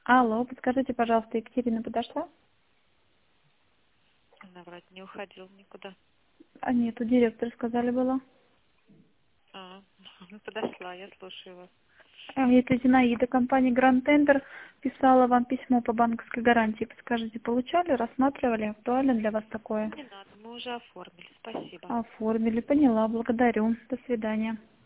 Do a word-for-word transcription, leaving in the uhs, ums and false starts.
Алло, подскажите, пожалуйста, Екатерина подошла? Она вроде не уходила никуда. А нет, у директора сказали было. А, ну подошла, я слушаю вас. А, Это Зинаида, компания Grand Tender писала вам письмо по банковской гарантии. Подскажите, получали, рассматривали? Актуально для вас такое? Не надо, мы уже оформили, спасибо. Оформили, поняла, благодарю. До свидания.